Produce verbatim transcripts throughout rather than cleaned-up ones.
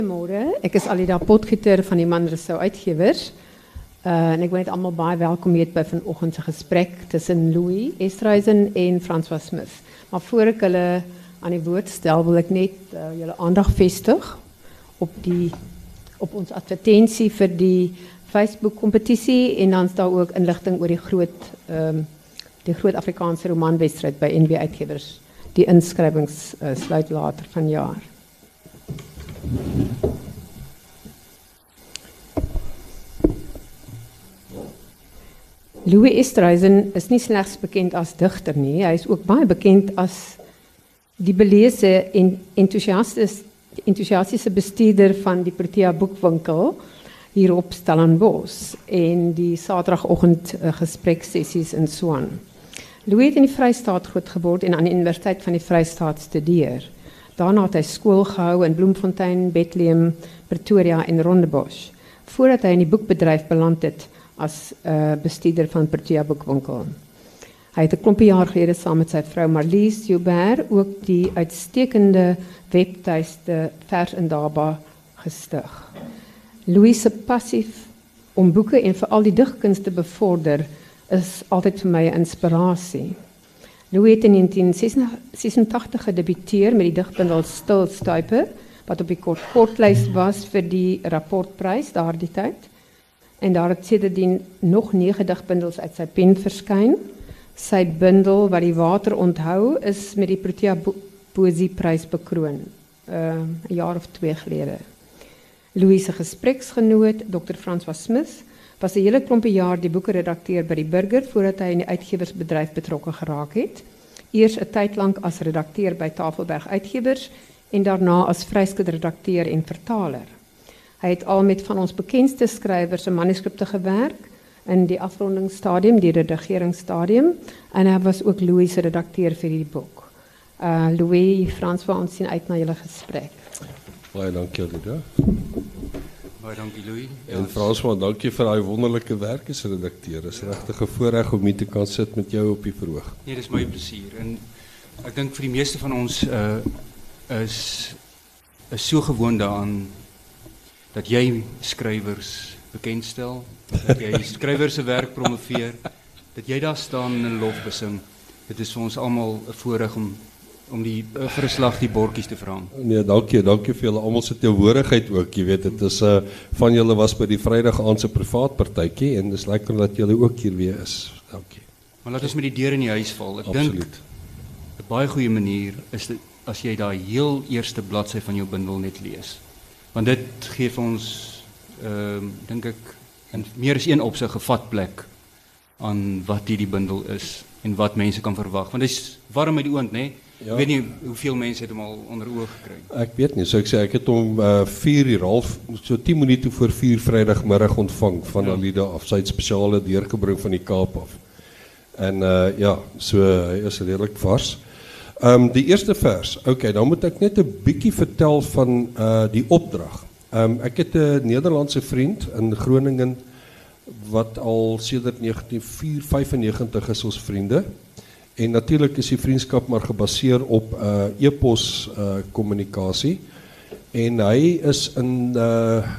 Goeiemôre, ek is Alida Potgieter van die Manresou Uitgewers. Uh, en ek wil net almal baie welkom heet by vanoggend se gesprek tussen Louis Oosthuizen en François Smith. Maar voor ek hulle aan die woord stel, wil ek net uh, julle aandag vestig op die op ons advertensie vir die Facebook kompetisie en dan is daar ook inligting oor die groot um, die groot Afrikaanse romanwedstryd by N B Uitgewers. Die inskrywings uh, sluit later vanjaar. Louis Oosthuizen is nie slegs bekend as digter nie, hy is ook baie bekend as die belese en enthousiastiese bestuurder van die Protea boekwinkel hier op Stellenbosch en die Saterdagoggend uh, gespreksessies in Swan. Louis het in die Vrystaat grootgeword en aan die Universiteit van die Vrystaat studeer. Daarna het hy skool gehou in Bloemfontein, Bethlehem, Pretoria en Rondebosch, voordat hy in die boekbedryf beland het as uh, bestuurder van Protea boekwinkel. Hy het 'n klompie jaar gelede saam met sy vrou Marlies Joubert ook die uitstekende webtuiste Vers en Daba gestig. Louis se passief om boeke en veral die digkuns te bevorder is altyd vir my 'n inspirasie. Louis het in negentien sesentagtig gedebuteer met die digbundel Stil Stuipe, wat op die kort kortlys was vir die rapportprys daardie tyd. En daar het sedertdien nog nege digbundels uit sy pen verskyn. Sy bundel wat die water onthou is met die Protea Poesieprys bekroon, uh, 'n jaar of twee gelede. Louis se gespreksgenoot, dokter François Smith, was 'n hele klompie jaar die boekeredakteur by die Burger voordat hy in die uitgewersbedryf betrokke geraak het. Eers 'n tyd lank as redakteur by Tafelberg Uitgewers en daarna as vryskutredakteur en vertaler. Hy het al met van ons bekendste skrywers se manuskripte gewerk in die afrondingsstadium, die redigeringsstadium, en hy was ook Louis se redakteur vir die boek. Uh, Louis, François, ons sien uit na julle gesprek. Baie dankie, Alida. Baie dankie, Louis. En François, dankie vir daai wonderlike werk as redakteur. Dit is regtig 'n voorreg om hier te kan sit met jou op die verhoog. Nee, dis my plesier. En ek dink vir die meeste van ons uh, is is so gewoond daaraan dat jy skrywers bekendstel, dat jy skrywers se werk promoveer, dat jy daar staan en lof besing. Dit is vir ons almal 'n voorreg om om die uh, vir 'n slag die bordjies te vra. Nee, dankie, dankie vir julle almal se teenwoordigheid ook. Jy weet, dit is uh, van julle was by die Vrydag aand se privaat partytjie en dis lekker dat julle ook hier weer is. Dankie. Maar laat ons met die deur in die huis val. Ek dink 'n baie goeie manier is dit as jy daai heel eerste bladsy van jou bundel net lees. Want dit gee vir ons ehm uh, dink ek in meer as een opsig 'n vatplek aan wat hierdie bundel is en wat mense kan verwag. Want dit is warm uit die oond, né? Nee? Ja. Ek weet nie hoeveel mense het hom al onder oog gekry. Ek weet nie, so ek sê ek het hom uh, vier uur half, so tien minute voor vier Vrydagmiddag ontvang van ja. Alida af, sy het spesiale deurgebring van die Kaap af. En uh, ja, so hy is redelik vars. Um, die eerste vers, oké, okay, dan moet ek net 'n bietjie vertel van uh, die opdrag. Um, ek het 'n Nederlandse vriend in Groningen wat al sedert negentien vyfennegentig is ons vriende. En natuurlik is die vriendskap maar gebaseer op uh, e-pos uh, kommunikasie. En hy is in uh, uh,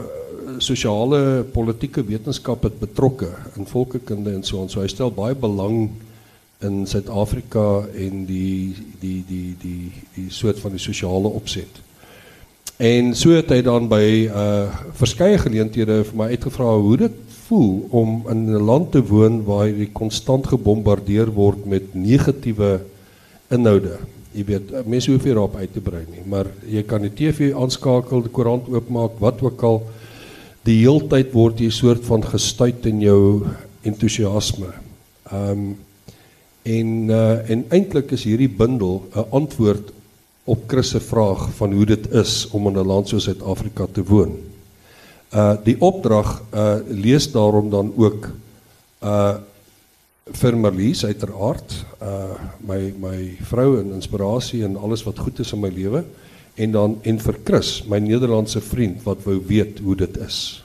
sosiale politieke wetenskappe betrokke in volkekunde en so en so. Hy stel baie belang in Suid-Afrika en die die die die die soort van die sosiale opset. En so het hy dan by uh, verskeie geleenthede vir my uitgevra hoe dit voel om in 'n land te woon waar jy konstant gebombardeer word met negatiewe inhoude. Jy weet, mense hoef nie daarop uit te brei nie, maar jy kan die T V aanskakel, die koerant oopmaak, wat ook al. Die heeltyd word jy soort van gestuit in jou entoesiasme. Um, en uh, en eintlik is hierdie bundel 'n antwoord op Chris se vraag van hoe dit is om in 'n land soos Suid-Afrika te woon. Uh, die opdrag uh, lees daarom dan ook uh, vir Marlies uiteraard, uh, my, my vrou en inspirasie en alles wat goed is in my lewe, en dan en vir Chris, my Nederlandse vriend, wat wou weet hoe dit is.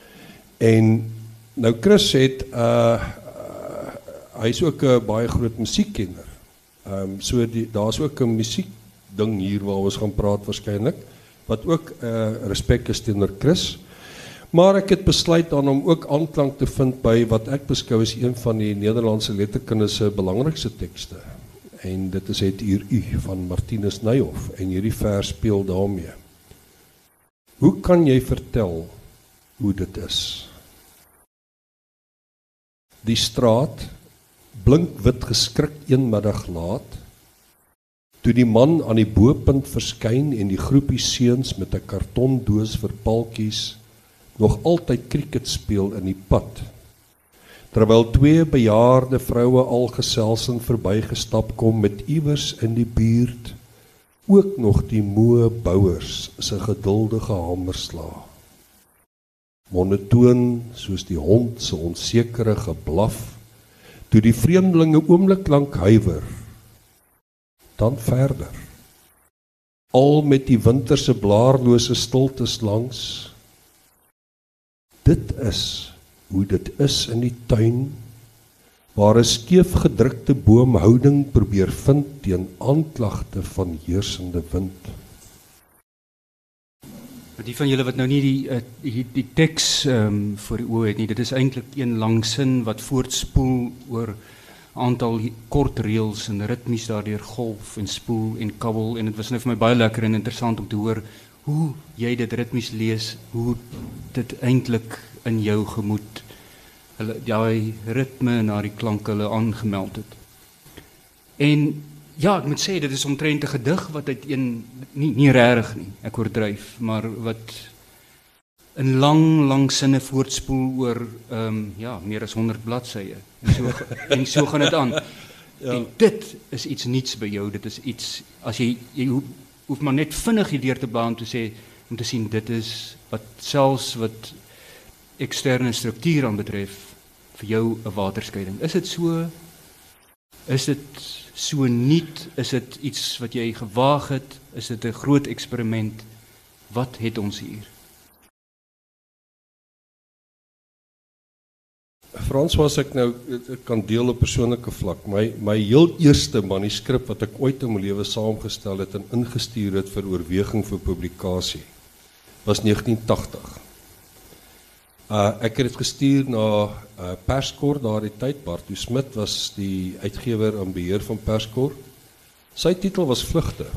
En nou Chris het, uh, uh, hy is ook 'n baie groot musiekkenner, um, so daar is ook 'n musiek ding hier waar ons gaan praat waarskynlik. wat ook uh, respek is teenoor Chris. Maar ek het besluit dan om ook aanklank te vind by wat ek beskou as een van die Nederlandse letterkunde se belangrikste tekste. En dit is Het Uur U van Martinus Nijhoff en hierdie vers speel daarmee. Hoe kan jy vertel hoe dit is? Die straat, blink wit geskrik een middag laat, toe die man aan die bopunt verskyn en die groepie seuns met 'n kartondoos vir paltjies nog altyd krieket speel in die pad. Terwyl twee bejaarde vroue al geselsend verbygestap kom met iewers in die buurt ook nog die moe bouers se geduldige hamerslaa. Monotoon soos die hond se onsekere geblaf, toe die vreemdelinge oomblik lank huiwer, dan verder. Al met die winterse blaarlose stiltes langs. Dit is hoe dit is in die tuin, waar 'n skeef gedrukte boom houding probeer vind teen aanklagte van heersende wind. Die van julle wat nou nie die uh, die, die teks um, voor die oë het nie, dit is eintlik een lang sin wat voortspoel oor aantal kort reels en ritmies daardeur golf en spoel en kabbel, en dit was nou vir my baie lekker en interessant om te hoor hoe jy dit ritmies lees, hoe dit eintlik in jou gemoed hulle daai ritme en daai klanke hulle aangemeld het. En ja, ek moet sê dit is omtrent 'n gedig wat uit een nie nie regtig nie, ek oordryf, maar wat in lang lang sinne voortspoel oor ehm um, ja, meer as honderd bladsye. En so en so gaan dit aan. Ja. En dit is iets niets by jou, dit is iets as jy jy hoef, hoef maar net vinnig hierdeur te blaan om te sê om te sien dit is wat selfs wat eksterne struktuur aan betref vir jou 'n waterskeiding. Is dit so? Is dit so nuut? Is dit iets wat jy gewaag het? Is dit 'n groot eksperiment? Wat het ons hier? Frans, was ek nou, ek kan deel op persoonlike vlak, my, my heel eerste manuskrip wat ek ooit in my lewe saamgestel het en ingestuur het vir oorweging vir publikasie, was negentien tachtig. Uh, ek het dit gestuur na uh, Perskor daardie tyd. Bartu Smit was die uitgewer en beheer van Perskor. Sy titel was Vlugte.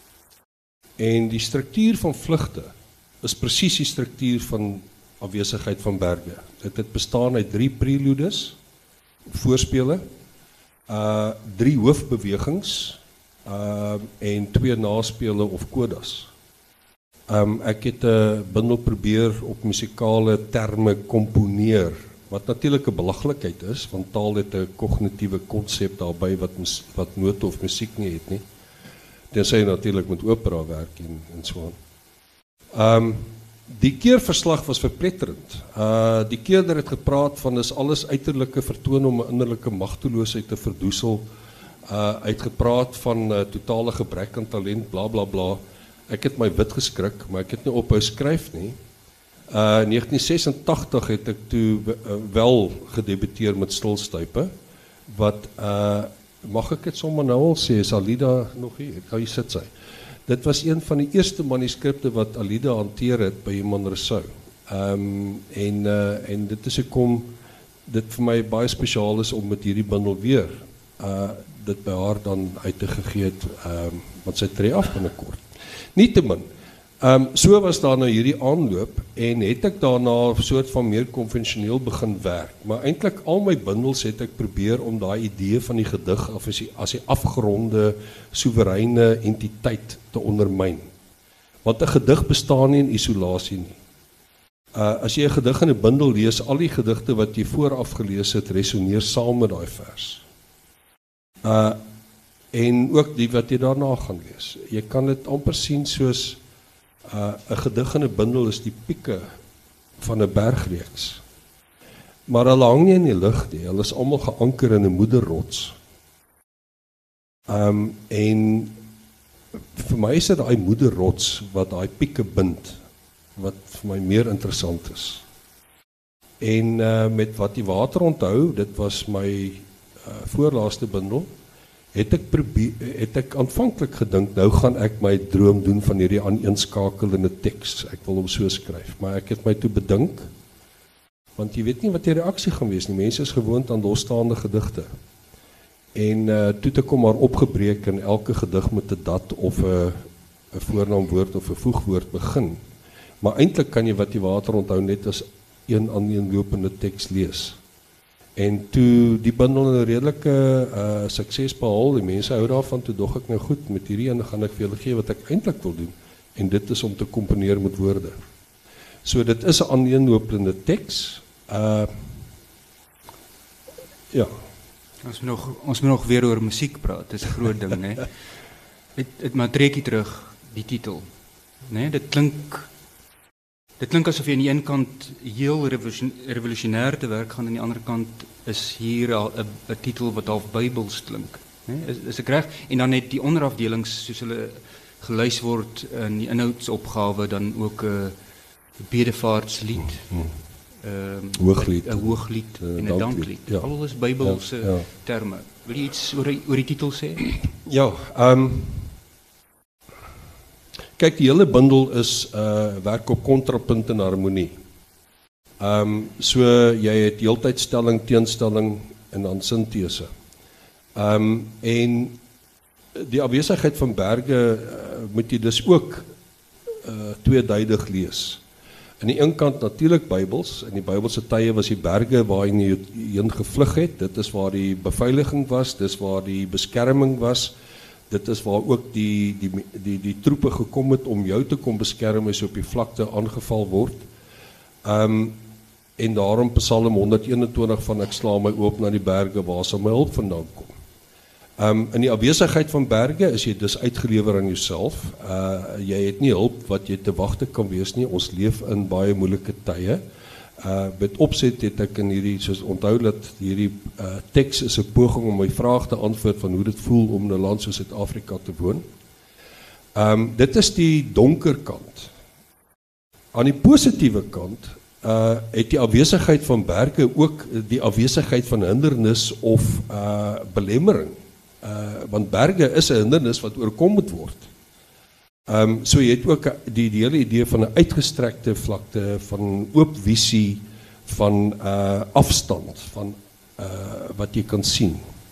En die struktuur van Vlugte is presies die struktuur van Afwesigheid van Berge. Dit het bestaan uit drie preludes, voorspele, uh, drie hoofbewegings uh, en twee naspele of codas. Um, ek het 'n bundel probeer op musikale terme komponeer, wat natuurlik 'n belaglikheid is, want taal het 'n kognitiewe konsep daarbey wat wat note of musiek nie het nie. Tensy natuurlik met opera werk en en so aan. Um, die keerverslag was verpletterend. Uh, die keerder het gepraat van is alles uiterlike vertoon om 'n innerlike magteloosheid te verdoesel. Uh, uitgepraat van uh, totale gebrek aan talent, bla bla bla. Ek het my wit geskrik, maar ek het nie ophou skryf nie. Uh, negentien sesentachtig het ek toe uh, wel gedebuteer met Stilstype, wat, uh, mag ek het sommer nou al sê, is Alida nog hier, kan jy sit sy. Dit was een van die eerste manuskripte wat Alida hanteer het by Iman Rousseau. Um, en, uh, en dit is hoekom dit vir my baie spesiaal is om met hierdie bundel weer uh, dit by haar dan uit te gegee het, um, want sy tree af binnekort. Nietemin, um, so was daar nou hierdie aanloop en het ek daarna soort van meer konvensioneel begin werk. Maar eintlik al my bundels het ek probeer om daai idee van die gedig as die, as die afgeronde, soewereine entiteit te ondermyn. Want 'n gedig bestaan nie in isolasie nie. Uh, as jy 'n gedig in 'n bundel lees, al die gedigte wat jy vooraf gelees het, resoneer saam met daai vers. Uh, En ook die wat jy daarna gaan lees. Jy kan dit amper sien soos 'n uh, gedig in 'n bundel is die pieke van 'n bergreeks. Maar hulle hang nie in die lug nie. Hulle is almal geanker in 'n moederrots. Um, en vir my is dit daai moederrots wat daai pieke bind, wat vir my meer interessant is. En uh, met wat die water onthou, dit was my uh, voorlaaste bundel, het ek probeer, het ek aanvanklik gedink, nou gaan ek my droom doen van hierdie aaneenskakelende teks. Ek wil hom so skryf, maar ek het my toe bedink, want jy weet nie wat die reaksie gaan wees nie. Mense is gewoond aan losstaande gedigte. En uh, toe het ek hom maar opgebreek en elke gedig met 'n dat of 'n 'n voornaamwoord of 'n voegwoord begin. Maar eintlik kan jy wat jy water onthou net as een aaneenlopende teks lees. En toe die bundel 'n redelike uh, sukses behaal, die mense hou daarvan, toe dog ek nou goed, met hierdie een gaan ek vir julle gee wat ek eintlik wil doen. En dit is om te komponeer met woorde. So dit is 'n aaneenlopende teks. Uh, ja. Ons moet nog, ons moet nog weer oor musiek praat, dit is 'n groot ding, né? Het, het maar trekkie terug, die titel. Né? Dit klink Dit klink asof jy aan die een kant heel revolutionair te werk gaan, aan die ander kant is hier al 'n titel wat half Bybels klink. Né? Is, is ek reg? En dan net die onderafdelings soos hulle gelys word in die inhoudsopgawe dan ook 'n uh, bedevaartslied. Hmm. Um, hooglied. 'n hooglied en 'n danklied. danklied. Ja. Al is Bybelse ja, ja. terme. Wil jy iets oor oor die titel sê? Ja, ehm um, kyk, die hele bundel is uh, werk op kontrapunt en harmonie. Um, so jy het heeltyd stelling, teenstelling en dan sintese. Um, en die afwesigheid van berge uh, moet jy dus ook uh, tweeduidig lees. Aan die een kant natuurlik Bybels, in die Bybelse tye was die berge waarin jy heen gevlug het, dit is waar die beveiliging was, dis waar die beskerming was. Dit is waar ook die, die, die, die troepe gekom het om jou te kom beskerm as jy op die vlakte aangeval word. Um, en daarom Psalm honderdeenentwintig van ek sla my oop na die berge waar sal my hulp vandaan kom. Um, in die afwesigheid van berge is jy dus uitgelewer aan jouself. Uh, jy het nie hulp wat jy te wagte kan wees nie. Ons leef in baie moeilike tye. Uh, met opset het ek in hierdie, soos onthou dat hierdie uh, teks is 'n poging om my vraag te antwoord van hoe dit voel om in 'n land soos Suid-Afrika te woon. Um, dit is die donker kant. Aan die positiewe kant uh, het die afwesigheid van berge ook die afwesigheid van hindernis of uh, belemmering. Uh, want berge is 'n hindernis wat oorkom moet word. Um, so jy het ook die, die hele idee van 'n uitgestrekte vlakte, van oop visie, van uh, afstand, van uh, wat jy kan sien.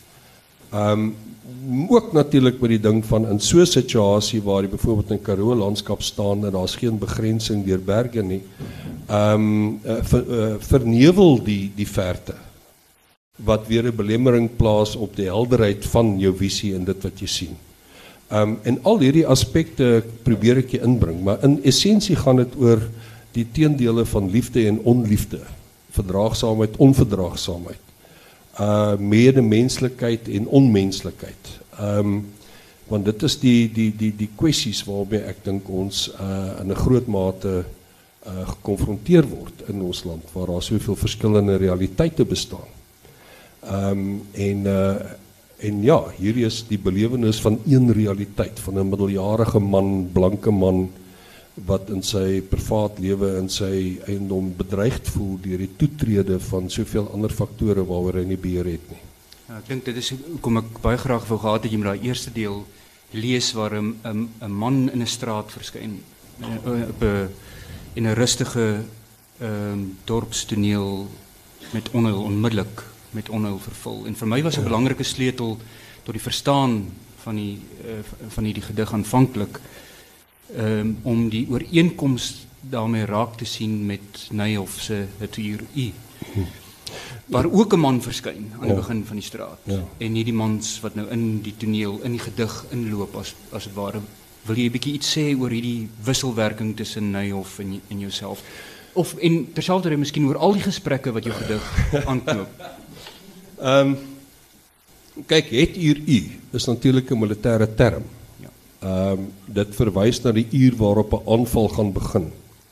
Um, ook natuurlik met die ding van in so 'n situasie waar jy byvoorbeeld in Karoo landskap staan en daar's geen begrensing deur berge nie, um, uh, ver, uh, vernevel die, die verte, wat weer 'n belemmering plaas op die helderheid van jou visie en dit wat jy sien. Um, en al hierdie aspekte probeer ek jy inbring, maar in essensie gaan dit oor die teendele van liefde en onliefde, verdraagsaamheid, onverdraagsaamheid, uh, medemenslikheid en onmenslikheid. Um, want dit is die, die, die, die kwessies waarmee ek dink ons uh, in 'n groot mate uh, gekonfronteer word in ons land, waar daar soveel verskillende realiteite bestaan. Um, en uh, En ja, hier is die belewenis van een realiteit, van 'n middeljarige man, blanke man, wat in sy privaat lewe en sy eiendom bedreigd voel deur die toetrede van soveel ander faktore waaroor hy nie beheer het nie. Ja, ek dink dit is hoekom ek baie graag wou gehad het jy met daai eerste deel lees waar 'n 'n 'n man in 'n straat verskyn op 'n in 'n rustige ehm um, dorpstoneel met onheil onmiddellik met onheil vervul. En vir my was 'n belangrike sleutel tot die verstaan van die uh, van hierdie gedig aanvanklik um, om die ooreenkoms daarmee raak te sien met Nijhoff se Het uur U. Waar ook 'n man verskyn aan die begin van die straat. Ja. En nie die mans wat nou in die toneel, in die gedig inloop as as dit ware. Wil jy 'n bietjie iets sê oor hierdie wisselwerking tussen Nijhoff en en jouself? Of en terselfdertyd miskien oor al die gesprekke wat jou gedig aanknoop? Ehm um, kyk, Het uur U is natuurlik 'n militêre term. Ja. Ehm um, dit verwys na die uur waarop 'n aanval gaan begin.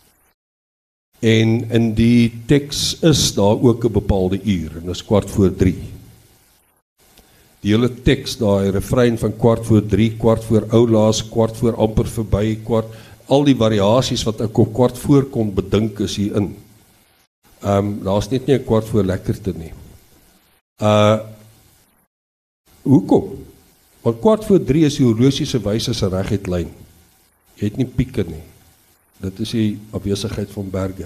En in die teks is daar ook 'n bepaalde uur en dit is kwart voor drie. Die hele teks, daai refrein van kwart voor drie, kwart voor oulaas, kwart voor amper verby, kwart, al die variasies wat ek op kwart voor kon bedink is hierin. Ehm um, daar's net nie 'n kwart voor lekkerte nie. Uh, hoekom? Want kwart voor drie is die horlosie se wys as 'n reguit lyn. Jy het nie pieke nie. Dit is die afwesigheid van berge.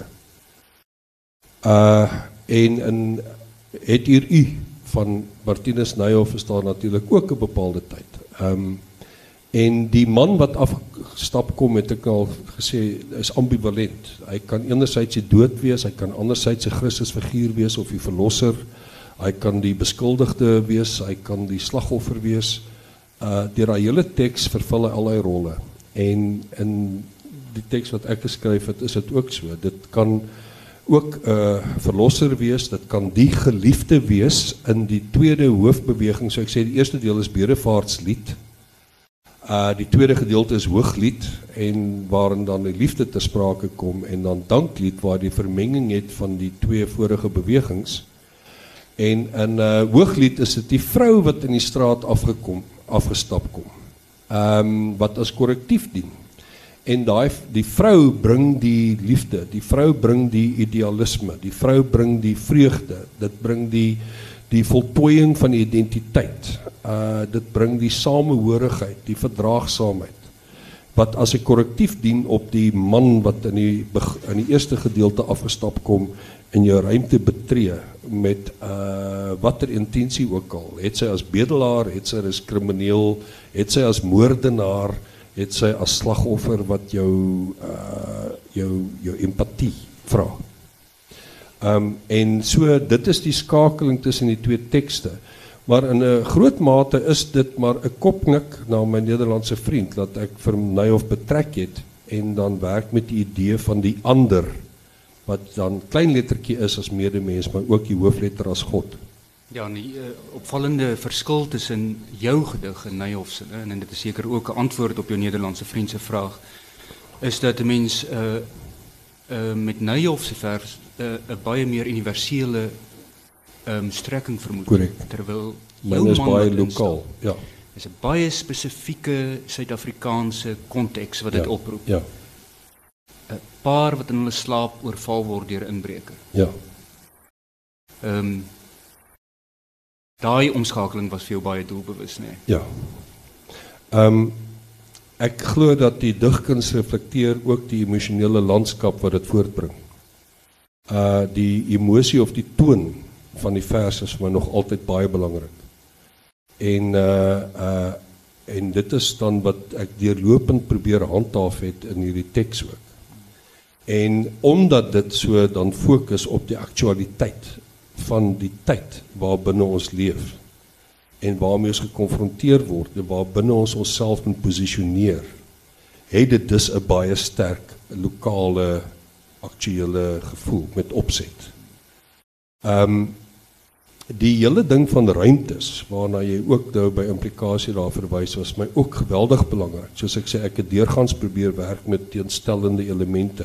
Uh en in het hier u van Martinus Nijhoff is daar natuurlik ook 'n bepaalde tyd. Um en die man wat afgestap kom, het ek al gesê, is ambivalent. Hy kan enerzijds die dood wees, hy kan anderzijds 'n Christus figuur wees of die verlosser. Hy kan die beskuldigde wees, hy kan die slagoffer wees. Uh deur daai hele teks vervul hy al daai rolle. En in die teks wat ek geskryf het, is dit ook so. Dit kan ook 'n uh, verlosser wees, dit kan die geliefde wees in die tweede hoofbeweging. So ek sê die eerste deel is bedevaartslied. Uh die tweede gedeelte is hooglied en waarin dan die liefde ter sprake kom en dan danklied waar die vermenging het van die twee vorige bewegings. En in uh, hooglied is dit die vrou wat in die straat afgekom, afgestap kom. Um, wat as korrektief dien. En die, die vrou bring die liefde, die vrou bring die idealisme, die vrou bring die vreugde, dit bring die, die voltooiing van die identiteit, uh, dit bring die samehorigheid, die verdraagsaamheid, wat as 'n korrektief dien op die man wat in die, in die eerste gedeelte afgestap kom in jou ruimte betree met uh, watter intensie ook al. Het sy as bedelaar, het sy as krimineel, het sy as moordenaar, het sy as slagoffer wat jou, uh, jou, jou empathie vra. Um, en so, dit is die skakeling tussen die twee tekste. Maar in 'n groot mate is dit maar 'n kopknik na my Nederlandse vriend, dat ek vir Nijhoff betrek het, en dan werk met die idee van die ander, wat dan klein lettertjie is as medemens, maar ook die hoofletter as God. Ja, en die uh, opvallende verskil tussen jou gedig en Nijhoff se, en, en dit is seker ook 'n antwoord op jou Nederlandse vriend se vraag, is dat 'n mens uh, uh, met Nijhoff se vers 'n uh, baie meer universele um, strekking vermoed. Correct. Terwyl jou man is baie lokaal, ja. Is 'n baie spesifieke Suid-Afrikaanse konteks wat dit ja, oproep. Ja. 'n Paar wat in hulle slaap oorval word deur 'n inbreker. Ja. Ehm um, daai omskakeling was vir jou baie doelbewus, nee. Ja. Ehm um, ek glo dat die digkuns reflekteer ook die emosionele landskap wat dit voortbring. Uh die emosie of die toon van die vers is vir my nog altyd baie belangrik. En uh uh en dit is dan wat ek deurlopend probeer handhaaf het in hierdie teks ook. En omdat dit so dan fokus op die aktualiteit van die tyd waarbinne ons leef en waarmee ons gekonfronteer word en waarbinne ons onsself moet posisioneer, het dit dus 'n baie sterk lokale aktuele gevoel met opset. Ehm um, die hele ding van ruimtes waarna jy ook nou by implikasie daar verwys was my ook geweldig belangrik. Soos ek sê, ek het deurgangs probeer werk met teenstellende elemente.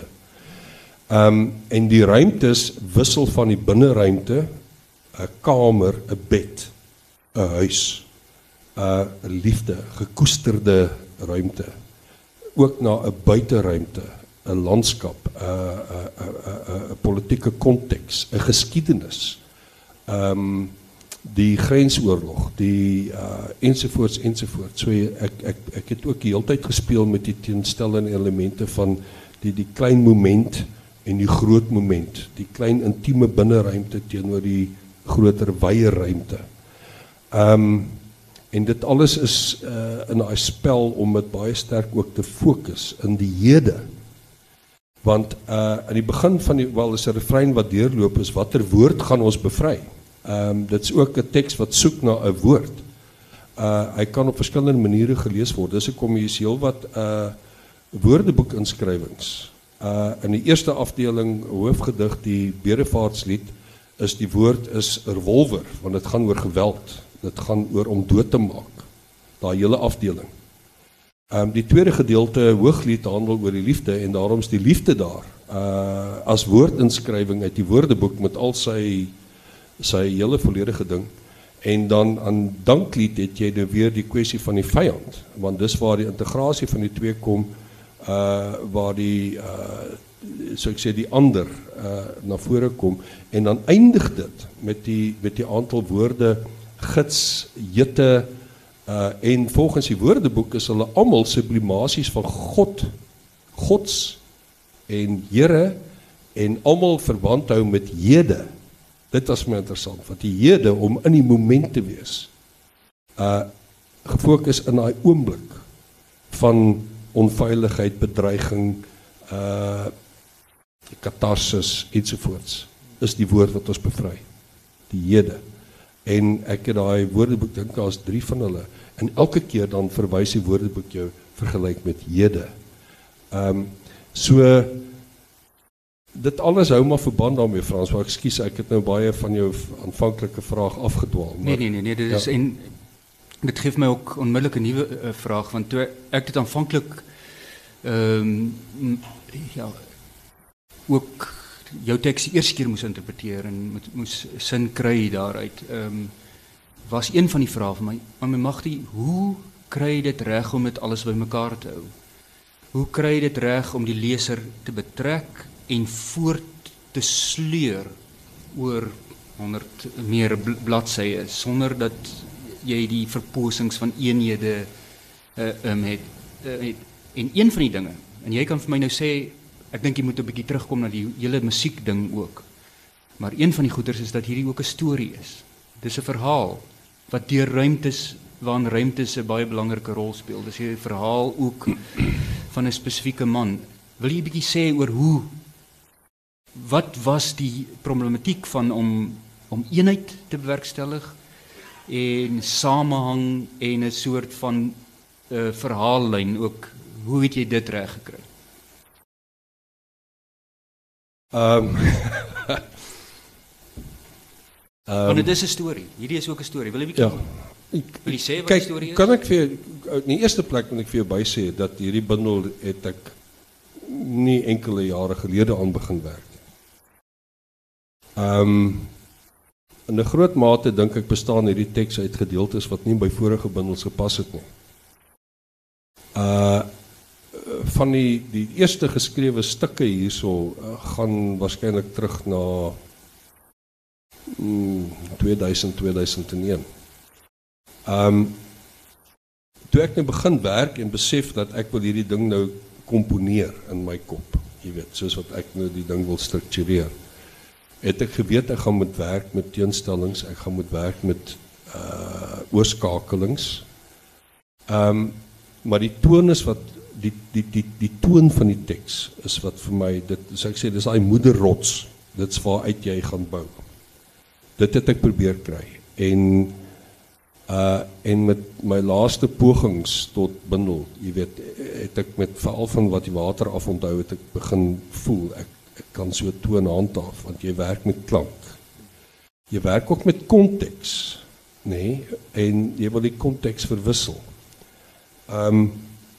Um, en die ruimtes wissel van die binneruimte, 'n kamer, 'n bed, 'n huis, 'n liefde, gekoesterde ruimte, ook na 'n buiteruimte, 'n landskap, 'n 'n 'n 'n politieke konteks, 'n geskiedenis, um, die grensoorlog, die uh, ensovoorts ensovoorts. So ek ek ek het ook die hele tyd gespeel met die teenstellende elemente van die die klein moment en die groot moment, die klein intieme binneruimte teenoor die groter wye ruimte. Um, en dit alles is uh, in daai spel om dit baie sterk ook te fokus in die hede. Want uh, in die begin van die, wel is 'n refrein wat deurloop is, watter woord gaan ons bevry? Um, dit is ook 'n teks wat soek na 'n woord. Uh, hy kan op verskillende maniere gelees word. Dis hoekom jy heel wat uh, woordeboekinskrywings. Uh, in die eerste afdeling hoofgedig, die bedevaartslied, is die woord is revolver, want dit gaan oor geweld, dit gaan oor om dood te maak, daai hele afdeling. Um, die tweede gedeelte, hooglied, handel oor die liefde, en daarom is die liefde daar, uh, as woordinskrywing uit die woordeboek, met al sy, sy hele volledige ding, en dan aan danklied het jy nou weer die kwessie van die vyand, want dis waar die integrasie van die twee kom, Uh, waar die, uh, so ek sê, die ander uh, na vore kom, en dan eindig dit met die, met die aantal woorde, gids, jitte, Uh, en volgens die woordeboek is hulle almal sublimasies van God, Gods en Here en almal verband hou met hede. Dit was my interessant, want die hede om in die moment te wees, uh, gefokus in daai oomblik van onveiligheid, bedreiging, uh, katarsis, ensovoorts, is die woord wat ons bevry, die hede. En ek het daai woordeboek, dink daar is drie van hulle, en elke keer dan verwys die woordeboek jou vergelyk met hede. Um, so, dit alles hou maar verband daarmee, Frans, maar ekskuus, ek het nou baie van jou aanvanklike vraag afgedwaal. Nee, nee, nee, nee, dit is, ja. En dit geeft mij ook onmiddellijk een nieuwe uh, vraag, want toe ek dit aanvankelijk um, ja, ook jou tekst die eerste keer moest interpreteren en moet, moest sin kry daaruit, um, was een van die vragen van my, maar my Magtie, hoe kry jy dit reg om dit alles by mekaar te hou? Hoe kry jy dit reg om die leser te betrek en voort te sleur oor honderd meer bladsye, sonder dat jy die verposings van eenhede uh, um, het, uh, het. En een van die dinge, en jy kan vir my nou sê, ek dink jy moet 'n bietjie terugkom na die hele musiek ding ook, maar een van die goeders is dat hierdie ook 'n storie is. Dis 'n verhaal wat deur ruimtes, waarin ruimtes 'n baie belangrike rol speel. Dis 'n verhaal ook van 'n spesifieke man. Wil jy 'n bietjie sê oor hoe, wat was die problematiek van om, om eenheid te bewerkstellig en samehang en 'n soort van uh, verhaallyn ook, hoe het jy dit reg gekry? Um, um, Want dit is 'n storie. Hierdie is ook 'n storie. Wil jy 'n bietjie ja. Wil jy sê wat Kijk, die storie is? Kan ek vir in die eerste plek moet ek vir jou bysê dat hierdie bundel het ek nie enkele jare gelede aan begin werk. Um, in 'n groot mate dink ek bestaan hierdie teks uit gedeeltes wat nie by vorige bundels gepas het nie. Uh van die die eerste geskrewe stukke hierso uh, gaan waarskynlik terug na mm, tweeduisend tweeduisend een. Um toe ek nou begin werk en besef dat ek wil hierdie ding nou komponeer in my kop, jy weet, soos wat ek nou die ding wil struktureer, het ek geweet ek gaan moet werk met teenstellings, ek gaan moet werk met uh, oorskakelings. Um, maar die toon is wat, die, die, die, die toon van die teks is wat vir my, dit, so ek sê, dis daai moederrots, dit is waaruit jy gaan bou. Dit het ek probeer kry. En Uh, en met my laaste pogings tot bundel, jy weet, het ek met veral van wat die water af onthou, het ek begin voel, ek, ek kan so toon handhaaf, want jy werk met klank. Jy werk ook met konteks, nee, en jy wil die konteks verwissel. Um,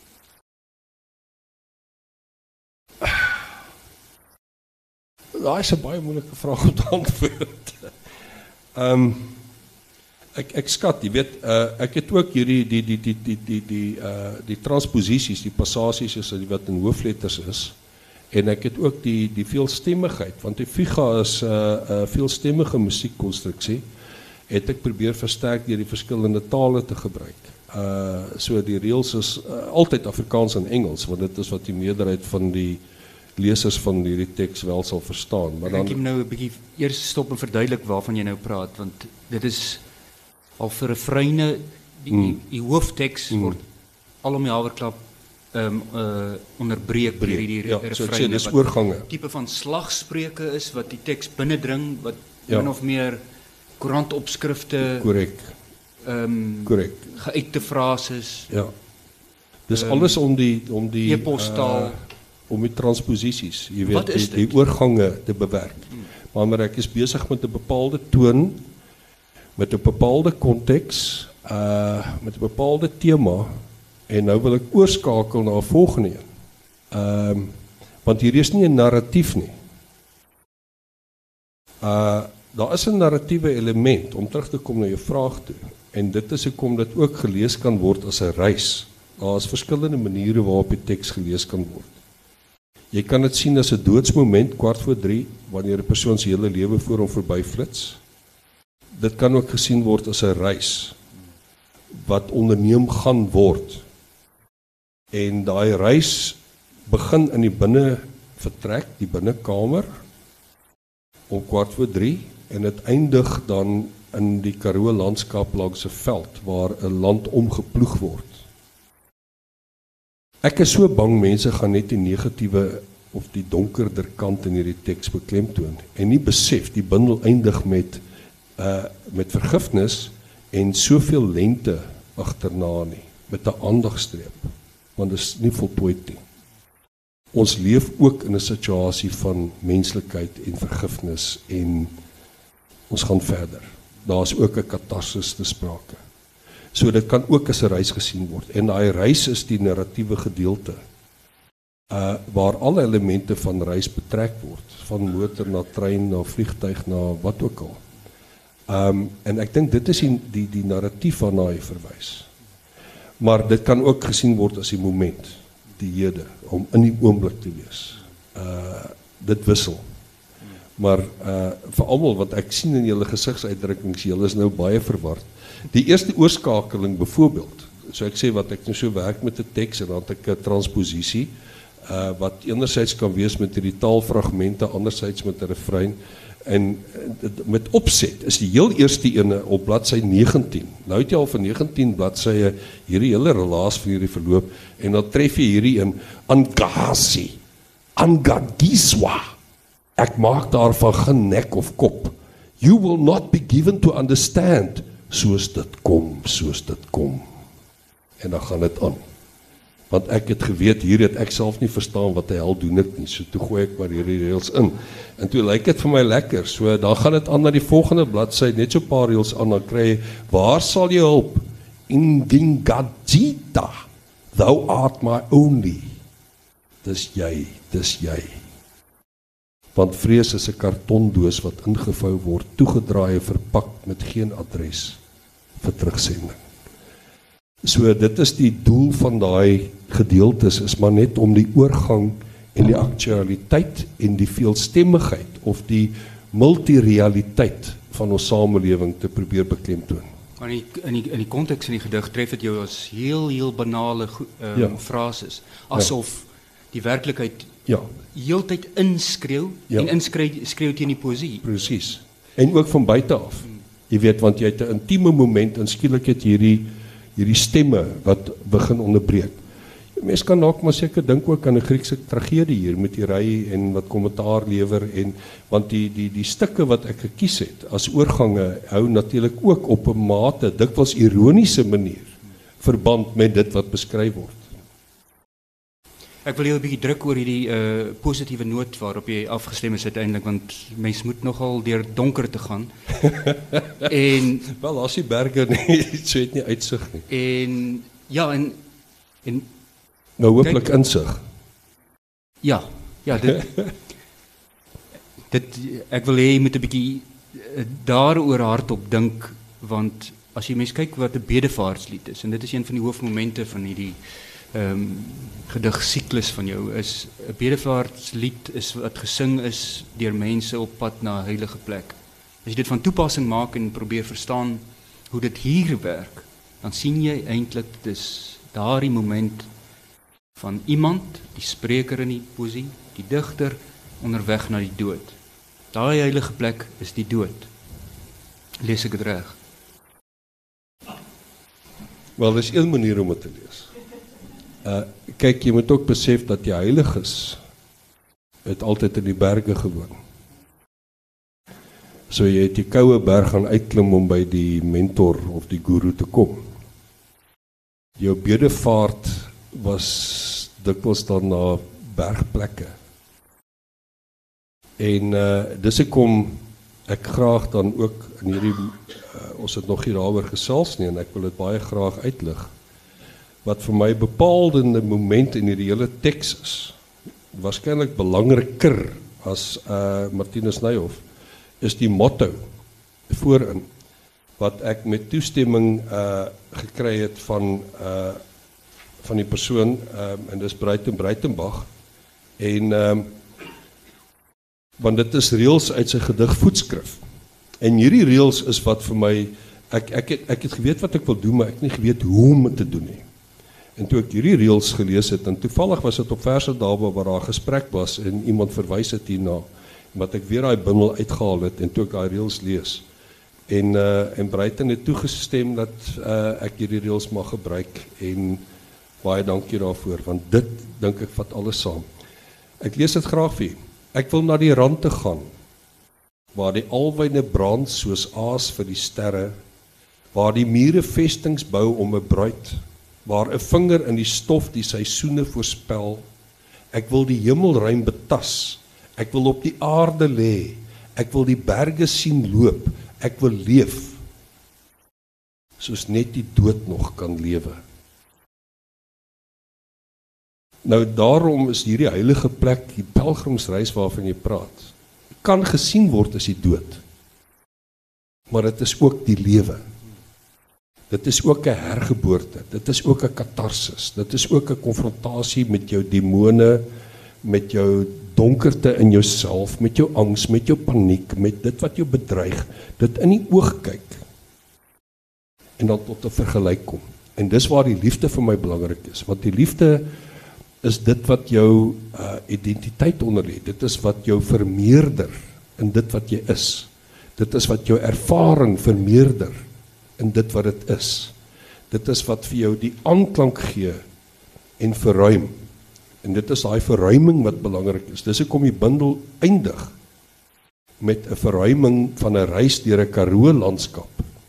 Daar is 'n baie moeilike vraag om te antwoord. Um, Ek ek skat, jy weet, uh, ek het ook hierdie die die die die die die uh die transposisies, die passasies is wat in hoofletters is. En ek het ook die die veelstemmigheid, want die Figa is 'n uh, uh, veelstemmige musiekkonstruksie. Het ek probeer versterk deur die verskillende tale te gebruik. Uh so die reëls is uh, altyd Afrikaans en Engels, want dit is wat die meerderheid van die lesers van hierdie teks wel sal verstaan. Maar dan ek moet nou 'n bietjie eers stop en verduidelik waarvan jy nou praat, want dit is al vir refreine, die, mm. die, die hoofteks mm. word al om die haverklap um, uh, onderbreek deur hierdie ja, refreine. So ek sê, dis oorgange. Tipe van slagspreuke is wat die teks binnendring, wat ja. min of meer koerantopskrifte, korrek, um, korrek, geuite frases. Ja. Dis um, alles om die om die e-postaal, uh, om die transposisies, jy weet, die, die oorgange te bewerk. Hmm. Maar, maar ek is besig met 'n bepaalde toon, met 'n bepaalde konteks, uh met 'n bepaalde tema, en nou wil ek oorskakel na 'n volgende een. Ehm um, want hier is nie 'n narratief nie. Uh daar is 'n narratiewe element om terug te kom na jou vraag toe, en dit is hoekom dit ook gelees kan word as 'n reis. Daar is verskillende maniere waarop die teks gelees kan word. Jy kan dit sien as 'n doodsmoment kwart voor drie, wanneer 'n persoon se hele lewe voor hom verbyflits. Dit kan ook gesien word as 'n reis. wat onderneem gaan word. En daai reis begin in die binnevertrek, die binnekamer, om kwart voor drie, en het eindig dan in die Karoo landskap langs 'n veld, waar 'n land omgeploeg word. Ek is so bang mense gaan net die negatiewe of die donkerder kant in hierdie teks beklemtoon, en nie besef, die bundel eindig met, uh, met vergifnis, en soveel lente agterna nie, met 'n aandagstreep, want dit is nie voltooid nie. Ons leef ook in 'n situasie van menslikheid en vergifnis, en ons gaan verder. Daar is ook 'n katarsis te sprake. So dit kan ook as 'n reis gesien word, en daai reis is die narratiewe gedeelte, uh, waar alle elemente van reis betrek word, van motor na trein, na vliegtuig, na wat ook al. Um, en ek dink dit is die, die, die narratief waarna hy verwys. Maar dit kan ook gesien word as die moment, die hede, om in die oomblik te wees. Uh, dit wissel. Maar uh, vir almal, wat ek sien in julle gesigsuitdrukkings, julle is nou baie verward. Die eerste oorskakeling byvoorbeeld, so ek sê wat ek nou so werk met 'n teks, en dan het ek 'n transposisie, uh, wat enerzijds kan wees met hierdie taalfragmente, anderzijds met 'n refrein, en met opset is die heel eerste ene op bladsy negentien. Nou het jy al van negentien bladsye hierdie hele relaas van hierdie verloop, en dan tref jy hierdie in Angasi, Angagiswa. Ek maak daarvan geen nek of kop. You will not be given to understand, soos dit kom, soos dit kom. En dan gaan dit aan. Want ek het geweet, hier het ek self nie verstaan wat hy al doen ek nie, so toe gooi ek maar hierdie reels in. En toe lyk dit vir my lekker, so dan gaan dit aan na die volgende bladsy, net so paar reels aan, dan kry jy, waar sal jy hulp? Ingingajita, thou art my only. Dis jy, dis jy. Want vrees is 'n kartondoos wat ingevou word, toegedraai en verpak met geen adres vir terugsending. So dit is die doel van daai gedeeltes, is maar net om die oorgang en die aktualiteit en die veelstemmigheid of die multirealiteit van ons samelewing te probeer beklemtoon. Maar in die, in die, in die konteks van die gedig tref dit jou as heel, heel banale um, ja. frases, asof ja. die werklikheid ja. heeltyd inskreeu ja. en inskreeu teen die poësie. Presies. En ook van buite af. Hmm. Jy weet, want jy het 'n intieme moment en skielik het hierdie hierdie stemme wat begin onderbreek. Mens kan dalk maar seker dink ook aan 'n Griekse tragedie hier met die ry en wat kommentaar lewer, en want die die die stukke wat ek gekies het as oorgange hou natuurlik ook op 'n mate dikwels ironiese manier verband met dit wat beskryf word. Ek wil jou 'n bietjie druk oor hierdie uh, positiewe noot waarop jy afgestem is uiteindelik, want mens moet nogal deur donker te gaan. en wel, as die berge nie, so het nie uitsig nie. En ja, en en nou hooplik insig. Ja, ja, dit dit ek wil hê jy moet 'n bietjie uh, daaroor hardop dink, want as jy mens kyk wat 'n bedevaartslied is, en dit is een van die hoofmomente van hierdie Um, gedigsiklus van jou, is 'n bedevaartslied is wat gesing is deur mense op pad na 'n heilige plek. As jy dit van toepassing maak en probeer verstaan hoe dit hier werk, dan sien jy eintlik dis daardie moment van iemand, die spreker in die poesie, die digter onderweg na die dood. Daai heilige plek is die dood. Lees ek dit reg? Wel, dis een manier om dit te lees. Uh, kyk, jy moet ook besef dat die heiliges het altyd in die berge gewoon. So jy het die koue berg gaan uitklim om by die mentor of die guru te kom. Jou bedevaart was dikwels dan na bergplekke. En uh, dis ek kom ek graag dan ook in hierdie, uh, ons het nog hier daaroor gesels nie, en ek wil dit baie graag uitlig. Wat vir my bepaalde moment in hierdie hele teks is, waarskynlik belangriker as uh, Martinus Nijhoff, is die motto voorin, wat ek met toestemming uh, gekry het van, uh, van die persoon, uh, en dis Breiten Breitenbach, en uh, want dit is reels uit sy gedig Voetskrif, en hierdie reels is wat vir my ek ek het ek het geweet wat ek wil doen, maar ek het nie geweet hoe om dit te doen nie. En toe ek hierdie reels gelees het, en toevallig was dit op verse daarby waar daar 'n gesprek was en iemand verwys het hierna, wat ek weer daai bundel uitgehaal het en toe ek daai reels lees. En uh, en Bruiten het toegestem dat uh, ek hierdie reels mag gebruik en baie dankie daarvoor, want dit dink ek vat alles saam. Ek lees dit graag vir u. Ek wil na die rand te gaan, waar die alwyne brand soos aas vir die sterre, waar die mure vestings bou om 'n bruid, waar 'n vinger in die stof die seisoene voorspel. Ek wil die hemelruim betas, ek wil op die aarde lê, ek wil die berge sien loop, ek wil leef, soos net die dood nog kan lewe. Nou daarom is hierdie heilige plek, die pelgrimsreis waarvan jy praat, kan gesien word as die dood. Maar dit is ook die lewe. Dit is ook 'n hergeboorte, dit is ook 'n katarsis, dit is ook 'n konfrontasie met jou demone, met jou donkerte in jouself, met jou angs, met jou paniek, met dit wat jou bedreig, dit in die oog kyk en dan tot 'n vergelyk kom. En dis waar die liefde vir my belangrik is, want die liefde is dit wat jou uh, identiteit onderlê, dit is wat jou vermeerder in dit wat jy is, dit is wat jou ervaring vermeerder in dit wat dit is, dit is wat vir jou die aanklank gee en verruim. En dit is daai verruiming wat belangrik is. Dis hoekom die bundel eindig met 'n verruiming van 'n reis deur 'n Karoo landskap.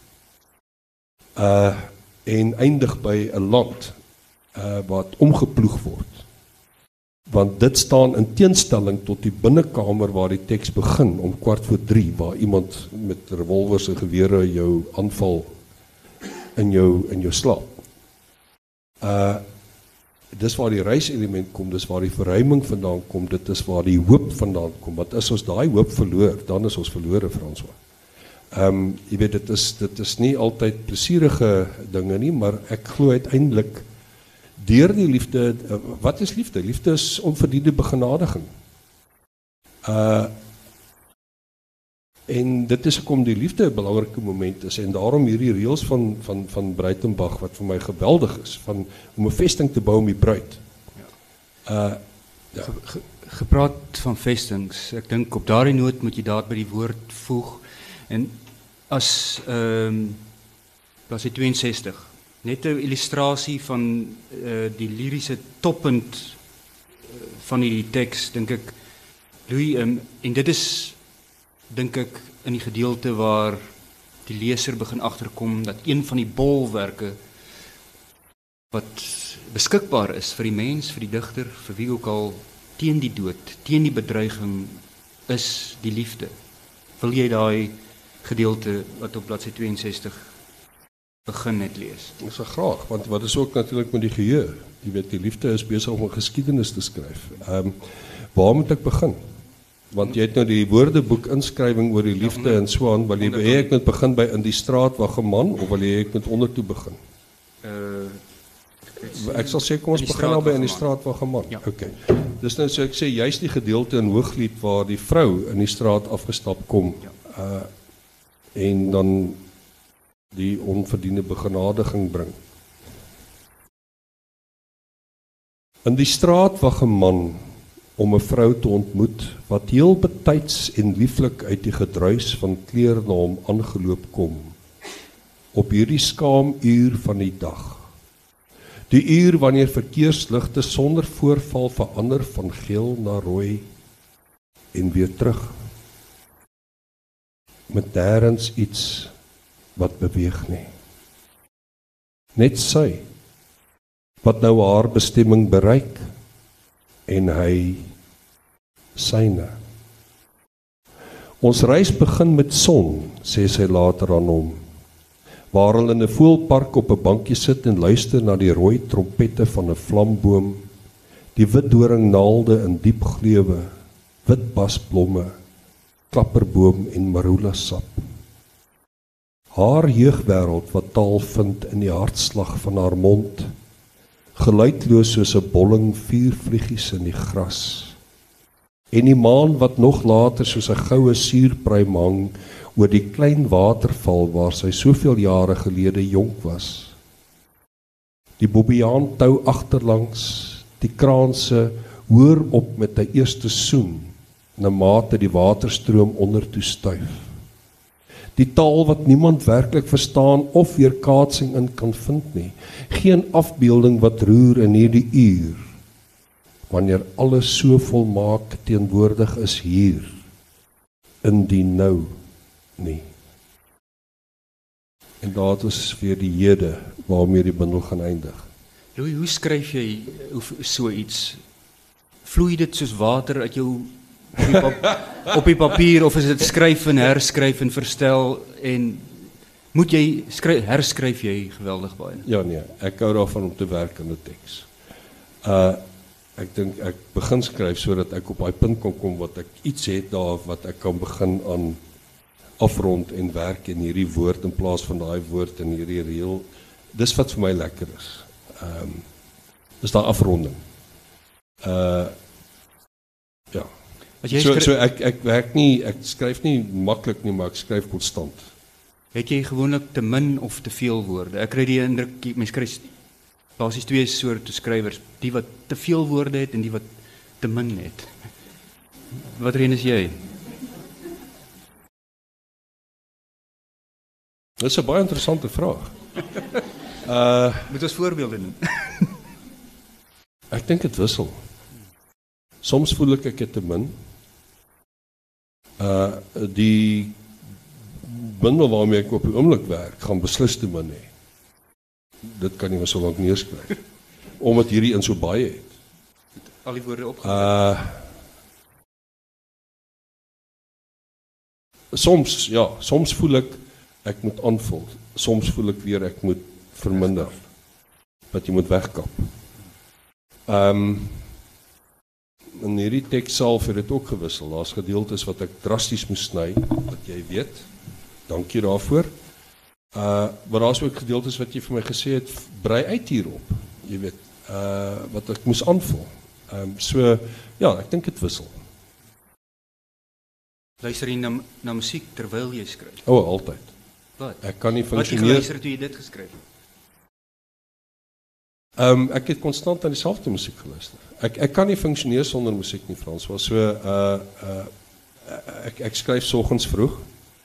Uh en eindig by 'n land uh wat omgeploeg word. Want dit staan in teenstelling tot die binnekamer waar die teks begin om kwart voor drie, waar iemand met revolvers en gewere jou aanval in jou in jou slaap. Uh Dis waar die reiselement kom, dis waar die verruiming vandaan kom, dit is waar die hoop vandaan kom. Want as ons daai hoop verloor, dan is ons verlore, François. Ehm, um, jy weet, dit is dit is nie altyd plesierige dinge nie, maar ek glo uiteindelik deur die liefde, uh, wat is liefde? Liefde is onverdiende begenadiging. Uh En dit is hoekom die liefde 'n belangrike moment is en daarom hierdie reels van van van Breitenbach wat vir my geweldig is, van om 'n vesting te bou om die bruid. Uh ja. Ge, ge, gepraat van vestings, ek dink op daardie noot moet jy daar by die woord voeg en as ehm um, bladsy tweeënsestig net 'n illustrasie van uh, die liriese toppunt uh, van hierdie teks dink ek Louis um, en dit is dink ek in die gedeelte waar die leser begin agterkom dat een van die bolwerke wat beskikbaar is vir die mens, vir die digter, vir wie ook al teen die dood, teen die bedreiging is die liefde. Wil jy daai gedeelte wat op bladsy tweeënsestig begin net lees? Ek sal graag, want wat is ook natuurlik met die geheue. Jy weet, die liefde is besig om 'n geskiedenis te skryf. Ehm um, waar moet ek begin? Want jy het nou die woordeboek inskrywing oor die liefde ja, en so aan, wil jy hê ek moet begin by in die straat waar geman, of wil jy ek moet ondertoe begin? Uh, ek sal sê, kom ons begin al by in die straat waar geman. Ja. Okay. Dis nou so ek sê, juist die gedeelte in Hooglied waar die vrou in die straat afgestap kom, ja. uh, en dan die onverdiende begenadiging bring. In die straat waar geman, om 'n vrou te ontmoet, wat heel betyds en lieflik uit die gedruis van kleer na hom aangeloop kom, op hierdie skaam uur van die dag. Die uur wanneer verkeersligte sonder voorval verander van geel na rooi en weer terug. Met nêrens iets wat beweeg nie. Net sy, wat nou haar bestemming bereik, en hy syne. Ons reis begin met son, sê sy later aan hom, waar hulle in 'n voëlpark op 'n bankie sit en luister na die rooi trompette van 'n vlamboom, die wit doringnaalde in diep gleuwe, wit basblomme, klapperboom en marula sap. Haar jeugwêreld wat taal vind in die hartslag van haar mond, geluidloos soos 'n bolling vuurvliegies in die gras. En die maan wat nog later soos 'n goue suurpruim hang oor die klein waterval waar sy soveel jare gelede jonk was. Die bobbejaan tou agterlangs, die kraanse hoor op met 'n eerste soen, na mate die waterstroom ondertoe stuif. Die taal wat niemand werklik verstaan of weerkaatsing in kan vind nie, geen afbeelding wat roer in hierdie uur, wanneer alles so volmaak teenwoordig is hier, in die nou nie. En daar is weer die hede waarmee die bundel gaan eindig. Louis, hoe skryf jy so iets? Vloei dit soos water uit jou op die, pap, op die papier, of is dit skryf en herskryf en verstel, en moet jy skryf, herskryf jy geweldig baie? Ja nee, ek hou daarvan om te werk aan 'n teks. Uh ek dink ek begin skryf sodat ek op daai punt kan kom wat ek iets het daar wat ek kan begin aan afrond en werk in hierdie woord in plaas van daai woord in hierdie reël. Dis wat vir my lekker is. Ehm um, dis daai afronding. Uh ja. So so ek ek werk nie, ek skryf nie maklik nie, maar ek skryf konstant. Het jy gewoonlik te min of te veel woorde? Ek kry die indruk mense kry basies twee soorte skrywers, die wat te veel woorde het en die wat te min het. Wat een is jy? Dis 'n baie interessante vraag. uh Moet ons voorbeelde noem? Ek dink dit wissel. Soms voel ek ek het te min. Uh die bundel waarmee ek op die oomblik werk, gaan beslis te min hê. Dit kan nie maar so lank neerskryf. Omdat hierdie in so baie het. Al die woorde opgekom. Uh soms, ja, soms voel ek ek moet aanvul. Soms voel ek weer ek moet verminder. Dat jy moet wegkap. Ehm um, in hierdie teks self het dit ook gewissel. Daar's gedeeltes wat ek drasties moes sny, wat jy weet. Dankie daarvoor. Uh maar daar's ook gedeeltes wat jy vir my gesê het, brei uit hierop. Jy weet, uh wat ek moes aanvul. Ehm um, so ja, ek dink dit wissel. Luister jy na, na musiek terwyl jy skryf? O, oh, altyd. Wat? Ek kan nie funksioneer. Wat jy geluister toe jy dit geskryf het? Ehm um, ek het konstant aan dieselfde musiek geluister. Ek ek kan nie funksioneer sonder musiek nie, Frans. Was so uh uh ek ek skryf soggens vroeg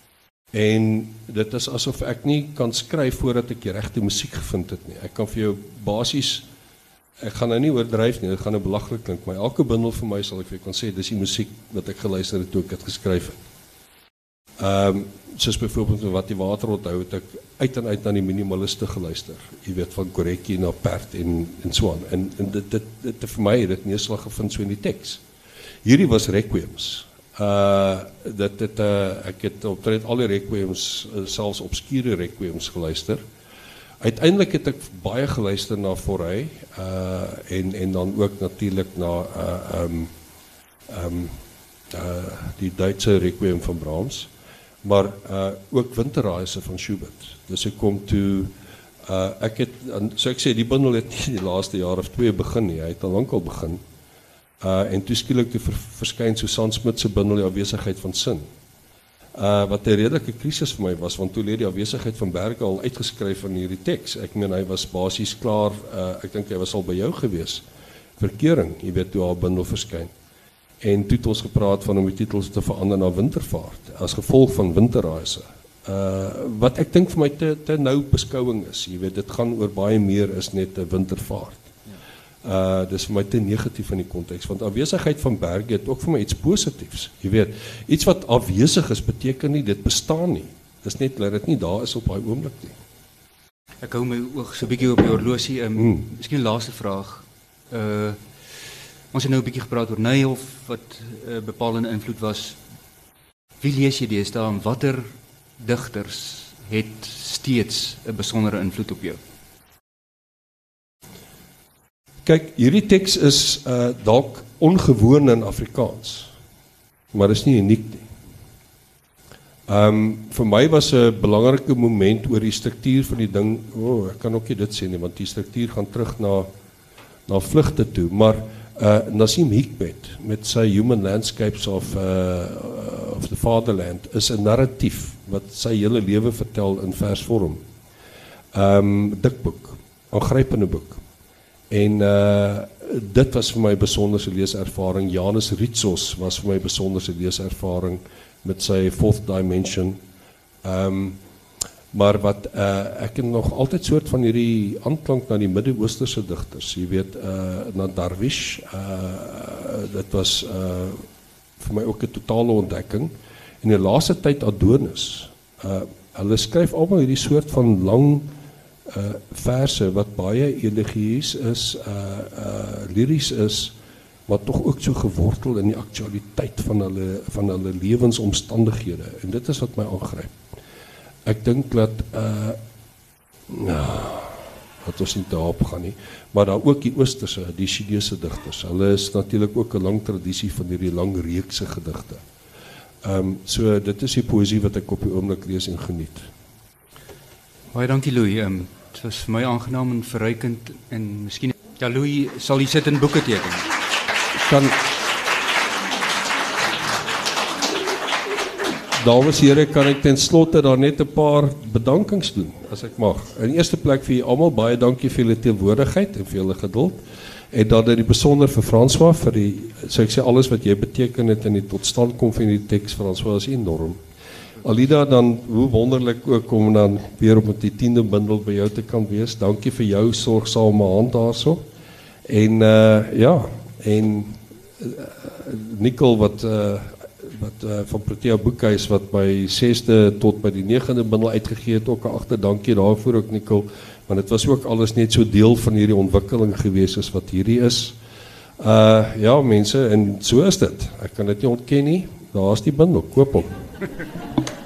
en dit is asof ek nie kan skryf voordat ek die regte musiek gevind het nie. Ek kan vir jou basies ek gaan nou nie oordryf nie, dit gaan nou belaglik klink, maar elke bundel vir my sal ek vir jou kan sê dis die musiek wat ek geluister het toe ek dit geskryf het. Ehm um, soos byvoorbeeld wat die water onthou het ek uit en uit na die minimaliste geluister. Jy weet van Gorecki na Pärt en en so aan. En en dit dit dit vir my het dit neerslag gevind so in die teks. Hierdie was requiems. Uh dit dit uh ek het optred al die requiems, uh, selfs obskure requiems geluister. Uiteindelik het ek baie geluister na Fauré uh en en dan ook natuurlik na uh um um uh die Duitse requiem van Brahms. Maar uh, ook Winterreise van Schubert. Dus ek kom toe, uh, ek het, so ek sê, die bundel het nie die laaste jaar of twee begin nie, hy het al lang al begin. Uh, en toe skielik toe ver, verskyn Susan Smit se bundel Die Afwesigheid van Sin. Uh, wat 'n redelike krisis vir my was, want toe lê Die Afwesigheid van Berge al uitgeskryf in hierdie teks. Ek meen, hy was basies klaar, uh, ek dink hy was al by jou gewees. Verkering, jy weet, toe haar bundel verskyn. En toe het ons gepraat van om die titels te verander na Wintervaart, as gevolg van Winterreise. Uh, wat ek dink vir my te, te nou beskouwing is, jy weet, dit gaan oor baie meer is net 'n wintervaart. Uh, dis vir my te negatief in die konteks, want afwesigheid van Berge het ook vir my iets positiefs, jy weet, iets wat afwesig is, beteken nie, dit bestaan nie, dis net, dat dit nie daar is op daai oomblik nie. Ek hou my oog so 'n bietjie op die horlosie, um, hmm. miskien 'n laaste vraag, uh, ons het nou 'n bietjie gepraat oor Nijhoff wat 'n uh, bepalende invloed was. Wie lees jy deesdae en watter digters het steeds 'n besondere invloed op jou? Kyk, hierdie teks is uh, dalk ongewoon in Afrikaans, maar dit is nie uniek nie. Um, vir my was 'n belangrike moment oor die struktuur van die ding, oh, ek kan ook nie dit sê nie, want die struktuur gaan terug na, na vlugte toe, maar Uh, Nassim Hikmet met sy Human Landscapes of, uh, of the Fatherland is 'n narratief wat sy hele lewe vertel in versvorm. Um, dik boek, aangrypende boek. En uh, dit was vir my 'n besonderse leeservaring. Janus Ritsos was vir my 'n besonderse leeservaring met sy Fourth Dimension. Um, maar wat uh, ek het nog altyd soort van hierdie aanklank na die Midde-Oosterse digters. Jy weet, uh, na Darwish, uh, dit was uh, vir my ook 'n totale ontdekking. En in die laaste tyd Adonis. Uh, hulle skryf almal hierdie soort van lang uh, verse wat baie elegieus is, uh, uh, liries is, maar tog ook so gewortel in die aktualiteit van hulle van hulle lewensomstandighede. En dit is wat my aangryp. Ek dink dat uh, nou, dat ons nie daarop gaan nie, maar daar ook die Oosterse, die Chinese digters. Hulle is natuurlik ook 'n lang tradisie van hierdie lang reekse gedigte. Um, so dit is die poësie wat ek op die oomblik lees en geniet. Baie dankie Louis. Um, het was vir my aangenaam en verrykend en miskien ja Louis sal jy sit in boeke teken. Kan Dames en here, kan ek ten slotte daar net 'n paar bedankings doen as ek mag. In eerste plek vir julle almal baie dankie vir julle teenwoordigheid en vir julle geduld. En dan in die besonder vir François vir die, so ek sê alles wat jy beteken het in die totstandkom van die teks. François is enorm. Alida, dan hoe wonderlik ook om dan weer op met die tiende bundel by jou te kan wees. Dankie vir jou sorgsame hand daarso. En uh, ja, en uh, Nicole wat uh, wat uh, van Protea Boekhuis wat by sesde tot by die negende bundel uitgegee het, ook 'n agter dankie daarvoor ook Nicole, want dit was ook alles net so deel van hierdie ontwikkeling gewees as wat hierdie is. Uh ja mense, en so is dit. Ek kan dit nie ontken nie. Daar's die bundel, koop hom.